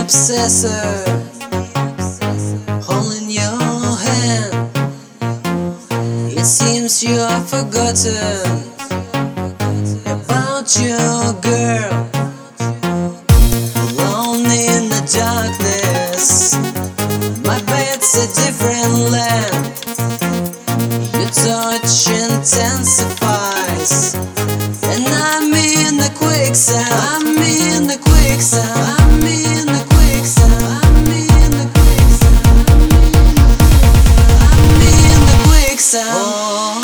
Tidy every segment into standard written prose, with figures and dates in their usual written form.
obsessor, holding your hand. It seems you have forgotten about your girl. Alone in the darkness, my bed's a different land. Your touch intensifies, and I'm in the quicksand. I'm in the quicksand. I'm in the quicksand. I'm in the quicksand. I'm in the quicksand. Oh.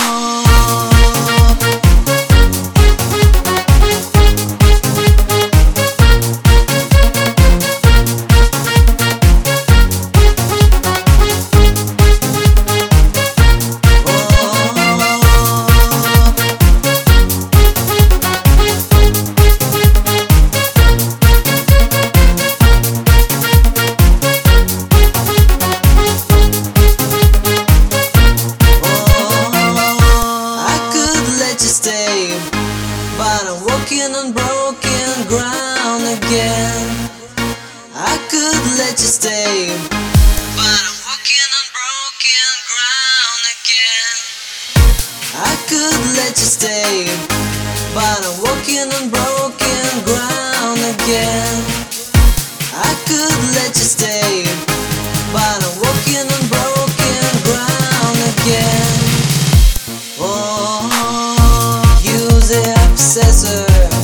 But I'm walking on broken ground again. I could let you stay, but I'm walking on broken ground again. I could let you stay, but I'm walking on broken ground again. I could let you stay, but I'm walking on broken ground again. Oh, use the obsessor,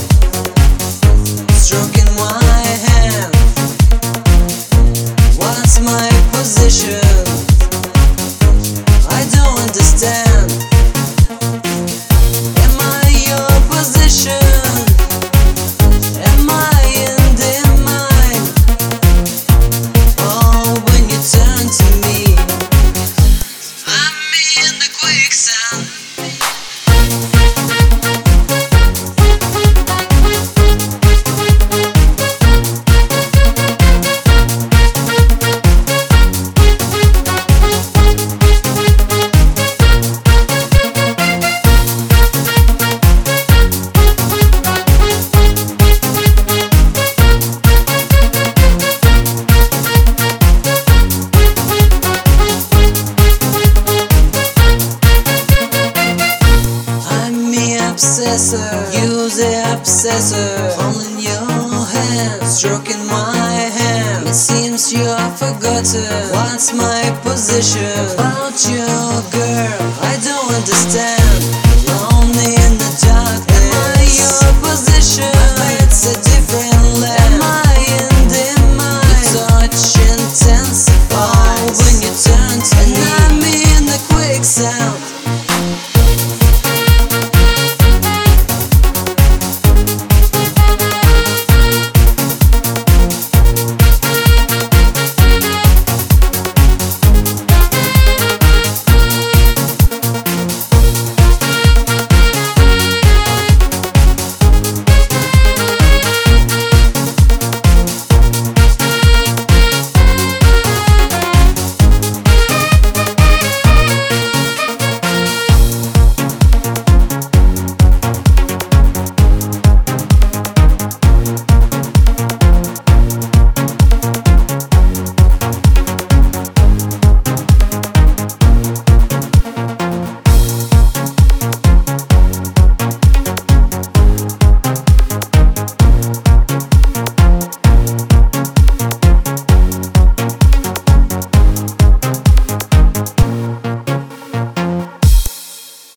stroking my hand. What's my position? I don't understand. Am I your position? Am I in their mind? Oh, when you turn to me, I'm in the quicksand. Use the obsessor, holding your hand, stroking my hand. It seems you have forgotten what's my position about your girl. I don't understand.